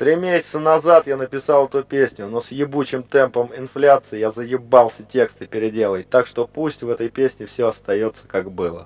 3 месяца назад я написал эту песню, но с ебучим темпом инфляции я заебался тексты переделать, так что пусть в этой песне все остается как было.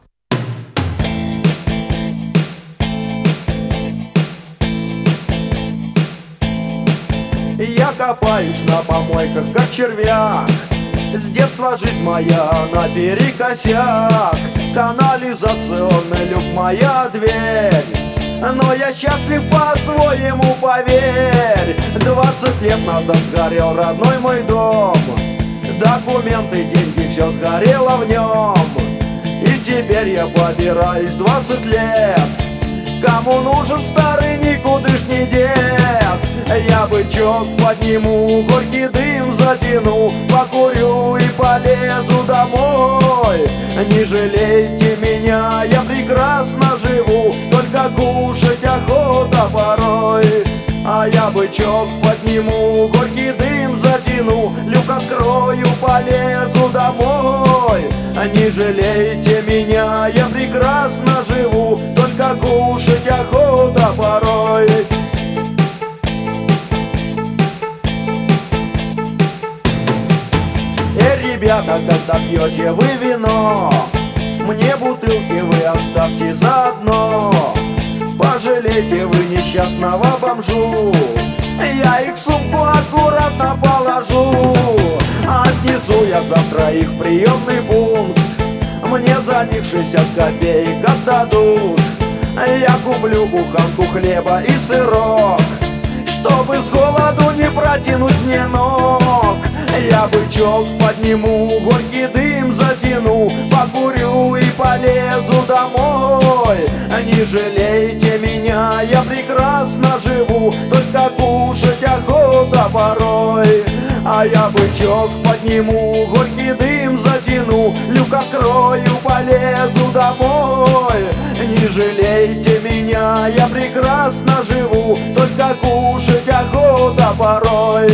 Я копаюсь на помойках, как червяк. С детства жизнь моя наперекосяк. Канализационный люк моя дверь. Но я счастлив по-своему, поверь. 20 лет назад сгорел родной мой дом. Документы, деньги, все сгорело в нем. И теперь я побираюсь 20 лет. Кому нужен старый никудышний дед? Я бычок подниму, горький дым затяну, покурю и полезу домой. Не жалейте меня, я прекрасно живу, только кушать охота порой. А я бычок подниму, горький дым затяну, люк открою, полезу домой. Не жалейте меня, я прекрасно живу, только кушать охота порой. Ребята, когда пьете вы вино, мне бутылки вы оставьте заодно. Пожалейте вы несчастного бомжу, я их в сумку аккуратно положу. Отнесу я завтра их в приемный пункт, мне за них 60 копеек отдадут. Я куплю буханку хлеба и сырок, чтобы с голоду не протянуть мне ног. Я бычок подниму, горький дым затяну, покурю и полезу домой. Не жалейте меня, я прекрасно живу, только кушать охота порой. А я бычок подниму, горький дым затяну, люк открою, полезу домой. Не жалейте меня, я прекрасно живу, только кушать охота порой.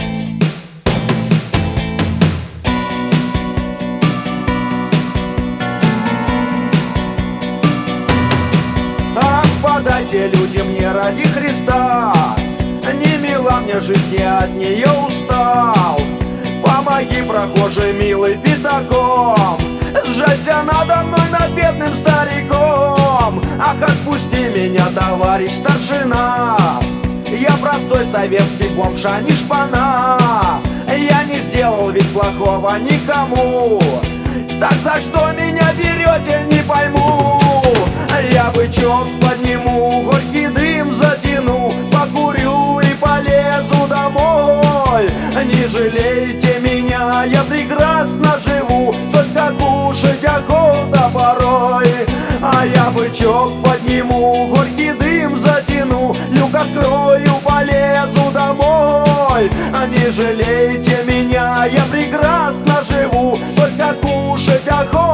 Подайте, люди, мне ради Христа, не мила мне жизнь, я от нее устал. Помоги, прохожий милый, пятаком, сжалься надо мной, над бедным стариком. Ах, отпусти меня, товарищ старшина, я простой советский бомж, а не шпана. Я не сделал ведь плохого никому, так за что меня берете, не пойму. Я бычок подниму, горький дым затяну, покурю и полезу домой. Не жалейте меня, я прекрасно живу, только кушать охота порой. А я бычок подниму, горький дым затяну, люк открою, полезу домой. Не жалейте меня, я прекрасно живу, только кушать охота.